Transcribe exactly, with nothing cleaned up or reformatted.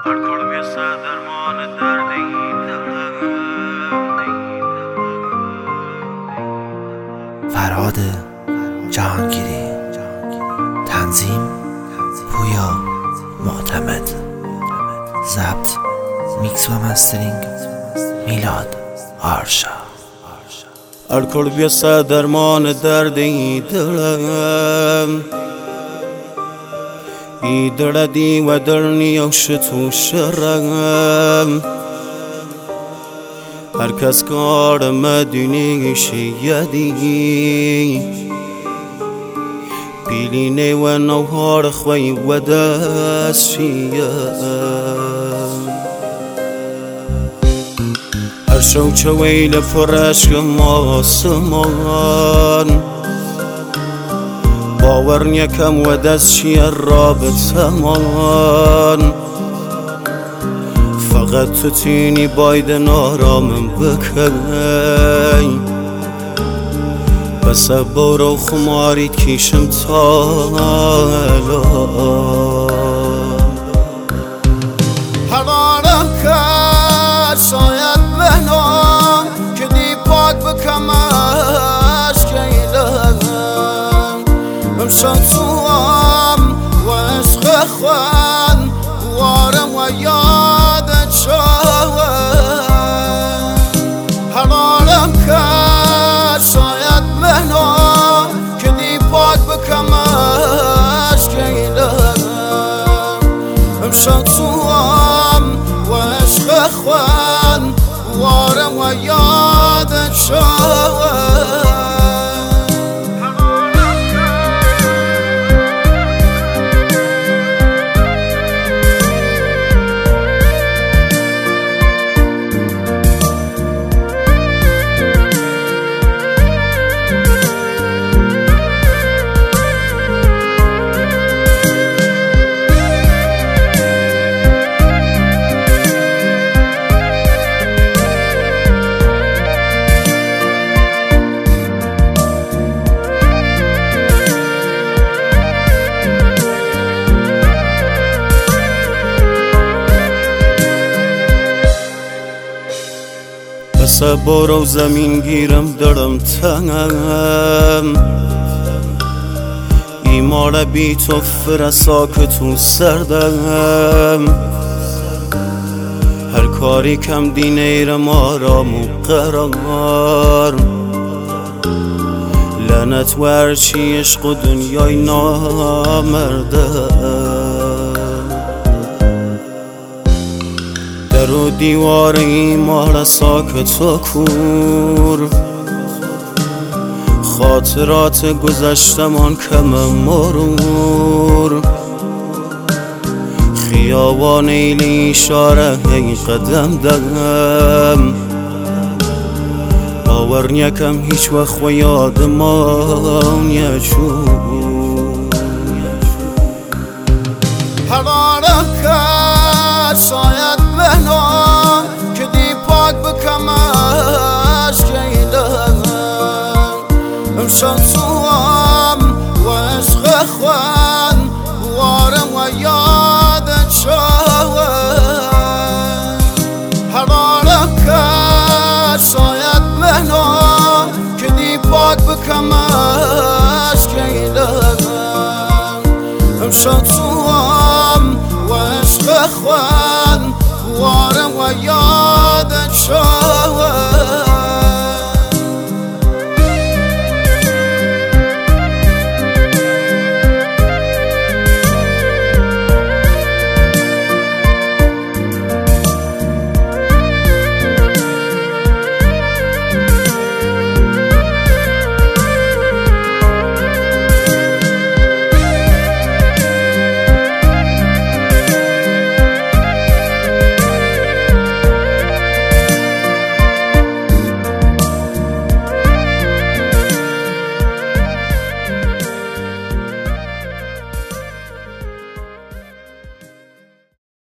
الکل بیسته درمان درد این دلم. فرهاد جهانگیری، تنظیم پویا معتمد، ضبط میکس و مسترینگ میلاد آرشا. الکل بیسته درمان درد این دلم. ای دردی و درنی و شتو شرم. هر کس کار مدونی شیدی بیلینه و نوهار خوی و دست شیم. هر شو چویل فرشک ماسمان باور نیکم و دست شیر رابطه من. فقط تو تینی باید نارامم بکنی بس برو خماری کشم تا حرارم که شاید بنام که دی پاک بکمش کیلم امشان توام و عشق خوان وارم و یادت شوم. حرارم که شاید بنام که دی پاک بکمش کیلم امشان توام و عشق خوان وارم و یادت شوم. بس برو زمین گیرم درم تنم. ایمار بی تو فرسا که تو سردم. هر کاری کم دین ایرم آرام و قرار. لعنت و هرچی عشق و دنیای نامردم. در و دیوار ایمار ساکت و کور. خاطرات گذشتمان کم مرور. خیابان ایلی اشاره هی قدم دم. باور نیکم هیچ وقت و یادمان یچون. حرارم که شاید بنام که دی پاک بکمش کیلم امشان